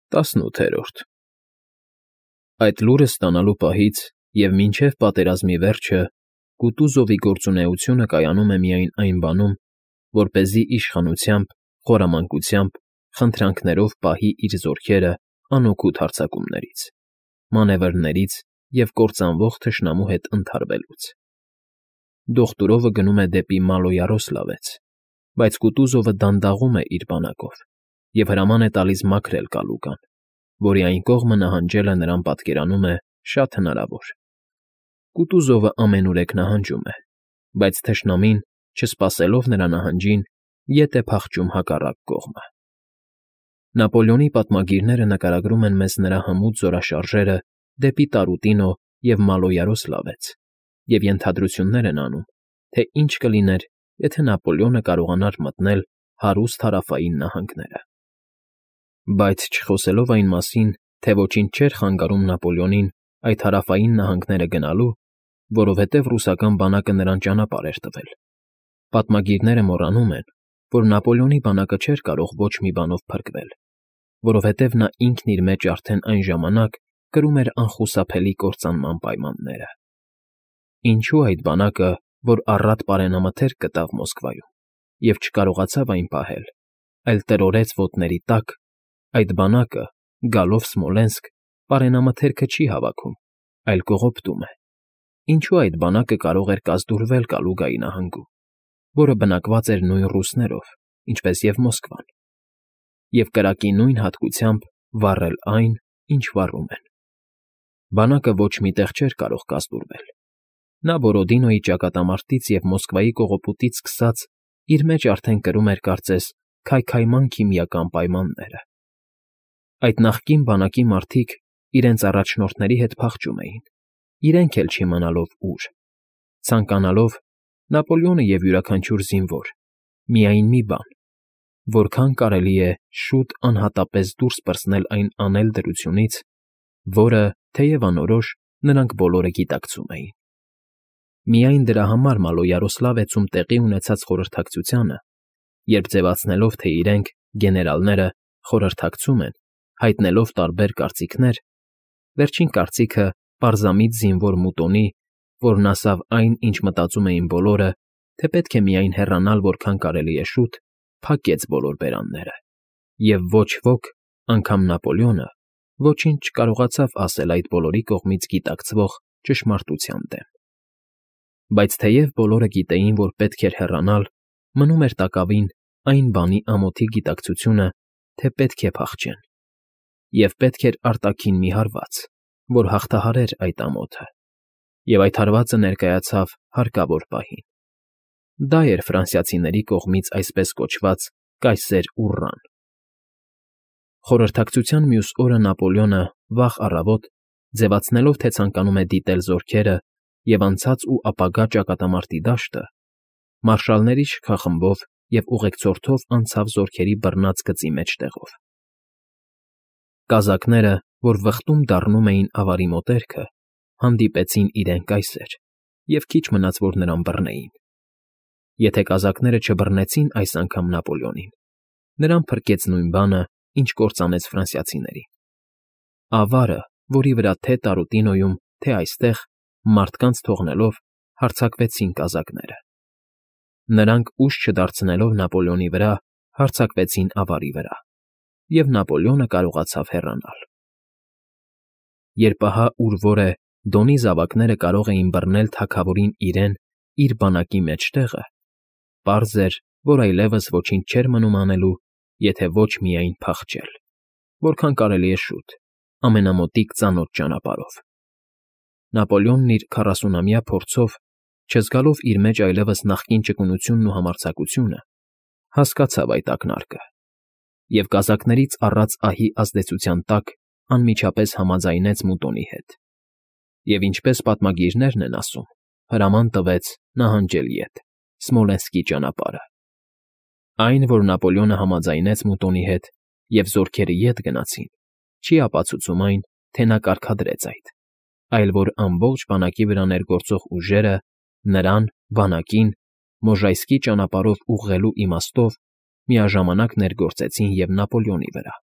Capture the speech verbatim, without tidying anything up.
Տասնութերորդ Այդ լուրը ստանալու պահից և մինչև պատերազմի վերջը Կուտուզովի գործունեությունը կայանում է միայն այն բանում, որպեսզի իշխանությամբ, խորամանկությամբ, խնդրանքներով պահի իր զորքերը անօգուտ հարձակումներից, մանևրներից և կործանվող թշնամու հետ ընդհարվելուց։ Դոխտուրովը գնում է դեպի Մալոյարոսլավեց, բայց Կուտուզովը դանդաղում է իր բանակով և հրաման է տալիս մաքրել Կալուգան, որի այն կողմը նահանջելը նրան պատկերանում է շատ հնարավոր։ Կուտուզովը ամենուրեք նահանջում է, բայց թշնամին, չսպասելով նրա նահանջին, ետ է փախչում հակառակ կողմը։ Նապոլեոնի պատմագիրները նկարագրում են մեզ նրա հմուտ զորաշարժերը դեպի Տարուտինո և Մալոյարոսլավեց և ենթադրություններ են անում, թե ինչ կլիներ, եթե Նապոլեոնը կարողանար մտնել հարուստ հարավային նահանգները։ Բայց չխոսելով այն մասին, թե ոչինչ չէր խանգարում Նապոլեոնին այդ հարավային նահանգները գնալու, որովհետև ռուսական բանակը նրան ճանապարհ էր տվել, պատմագիրները մոռանում են, որ Նապոլեոնի բանակը չէր կարող ոչ մի բանով փրկվել, որովհետև նա ինքն իր մեջ արդեն այն ժամանակ կրում էր անխուսափելի կործանման պայմանները։ Ինչու այդ բանակը, որ առատ պարենամթերք գտավ Մոսկվայում և չկարողացավ այն պահել, այլ տրորեց ոտների տակ, այդ բանակը, գալով Սմոլենսկ, պարենամթերքը չի հավաքում, այլ կողոպտում է։ Ինչու այդ բանակը կարող էր կազդուրվել Կալուգայի նահանգում, որը բնակված էր նույն ռուսներով, ինչպես և Մոսկվան, և կրակի նույն հատկությամբ վառել այն, ինչ վառում են։ Բանակը ոչ մի տեղ չէր կարող կազդուրվել։ Նա Բորոդինոյի ճակատամարտից և Մոսկվայի կողոպուտից սկսած իր մեջ արդեն կրում էր, կարծես, քայքայման քիմիական պայմանները։ Այդ նախկին բանակի մարդիկ իրենց առաջնորդների հետ փախչում էին, իրենք էլ չիմանալով ուր, ցանկանալով, Նապոլեոնը և յուրաքանչյուր զինվոր, միայն մի բան, որքան կարելի է շուտ անհատապես դուրս պրծնել այն անել դրությունից, որը, թեև անորոշ, նրանք բոլորը գիտակցում էին։ Միայն դրա համար Մալոյարոսլավեցում տեղի ունեցած խորհրդակցությանը, երբ ձևացնելով, թե իրենք, գեներալները, խորհրդակցում են, հայտնելով տարբեր կարծիքներ, վերջին կարծիքը պարզամիտ զինվոր Մուտոնի, որն ասավ այն, ինչ մտածում էին բոլորը, թե պետք է միայն հեռանալ որքան կարելի է շուտ, փակեց բոլոր բերանները, և ոչ ոք, անգամ Նապոլեոնը, ոչինչ չկարողացավ ասել այդ բոլորի կողմից գիտակցվող ճշմարտության դեմ։ Բայց թեև բոլորը գիտեին, որ պետք էր հեռանալ, մնում էր տակավին այն բանի ամոթի գիտակցությունը, թե պետք է փախչեն, և պետք էր արտաքին մի հարված, որ հաղթահարեր այդ ամոթը, և այդ հարվածը ներկայացավ հարկավոր պահին։ Դա էր ֆրանսիացիների կողմից այսպես կոչված «կայսեր ուռան»։ Խորհրդակցության մյուս օրը Նապոլեոնը վաղ առավոտ, ձևացնելով, թե ցանկանում է դիտել զորքերը և անցած ու ապագա ճակատամարտի դաշտը, մարշալների շքախմբով և ուղեկցորդով անցավ զորքերի բռնած գծի մեջտեղով։ Կազակները, որ վխտում դառնում էին ավարի մոտերքը, հանդիպեցին իրեն կայսեր, և քիչ մնաց, որ նրան բռնեին։ Եթե կազակները չբռնեցին այս անգամ Նապոլեոնին, նրան փրկեց նույն բանը, ինչ կործանեց ֆրանսիացիներին։ Ավարը, որի վրա թե Տարուտինոյում, թե այստեղ, մարդկանց թողնելով, հարձակվեցին կազակները։ Նրանք, ուժ չդարձնելով Նապոլեոնի վրա, հարձակվեցին ավարի վրա, և Նապոլեոնը կարողացավ հեռանալ։ Երբ ահա ուր որ է Դոնի զավակները կարող էին բռնել թագավորին իրեն իր բանակի մեջտեղը, պարզ էր, որ այլևս ոչինչ չէր մնում անելու, եթե ոչ միայն փախչել, որքան կարելի է շուտ, ամենամոտիկ ծանոթ ճանապարհով։ Նապոլեոնն իր քառասունամյա փորձով, չզգալով իր մեջ այլևս նախկին ճկունությունն ու համարձակությունը, հասկացավ այդ ակնարկը և կազակներից առած ահի ազդեցության տակ անմիջապես համաձայնեց Մուտոնի հետ և, ինչպես պատմագիրներն են ասում, հրաման տվեց նահանջել ետ, Սմոլենսկի ճանապարհը։ Այն, որ Նապոլեոնը համաձայնեց Մուտոնի հետ և զորքերը ետ գնացին, չի ապացուցում այն, թե նա կարգադրեց այդ, այլ որ ամբողջ բանակի վրա ներգործող ուժերը նրան, բանակին, Մոժայսկի ճանապարհով ուղղելու իմաստով միաժամանակ ներգործեցին և Նապոլեոնի վրա։